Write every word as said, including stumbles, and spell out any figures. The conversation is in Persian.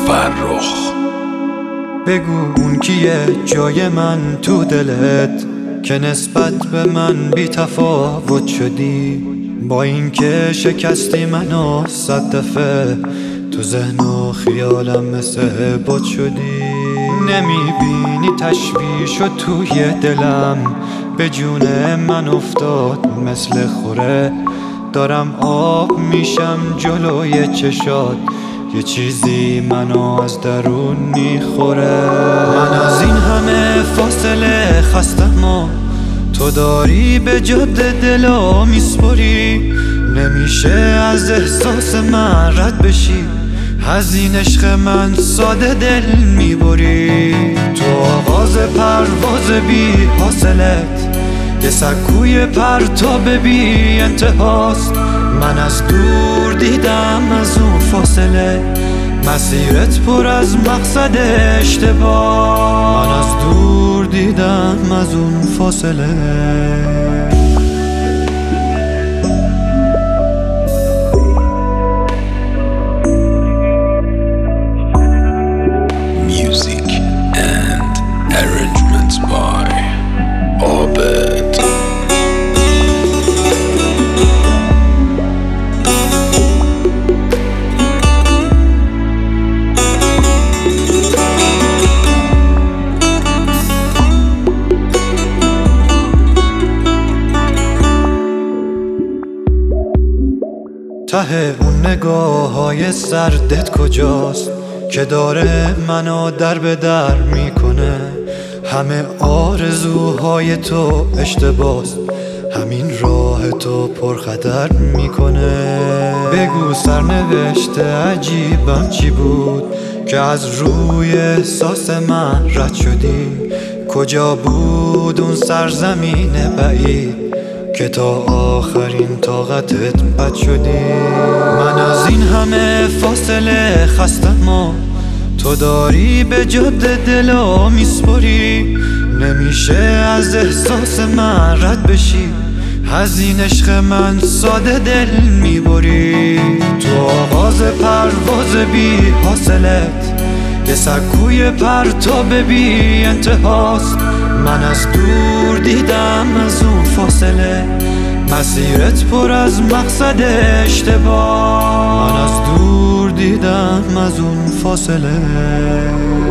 فرخ. بگو اون کیه جای من تو دلت که نسبت به من بی تفاوت شدی، با این که شکستی منو صد دفعه تو ذهن و خیالم مثل بت شدی. نمیبینی تشویش و توی دلم به جون من افتاد مثل خوره، دارم آب میشم جلوی چشات، یه چیزی منو از درون میخوره. من از این همه فاصله خستم و تو داری به جاده دلا میسپری، نمیشه از احساس من رد بشی، از این عشق من ساده دل میبری. تو آغاز پرواز بی حاصلت یه سکوی پرتاب بی انتهاست، من از دور دیدم از اون فاصله مسیرت پر از مقصد اشتباه، من از دور دیدم از اون فاصله. Music and arrangements by Abed. ته اون نگاه های سردت کجاست که داره منو در به در میکنه؟ همه آرزوهای تو اشتباست، همین راه تو پرخطر میکنه. بگو سرنوشت عجیبم چی بود که از روی احساس من رد شدی؟ کجا بود اون سرزمین بعید که تا آخرین طاقتت بد شدی؟ من از این همه فاصله خستم و تو داری به جاده دلا میسپری، نمیشه از احساس من رد بشی، از این عشق من ساده دل میبری. تو آغاز پرواز بی حاصلت یه سکوی پرتاب بی انتهاست، من از دور دیدم از اون فاصله مسیرت پر از مقصد اشتباه، من از دور دیدم از اون فاصله.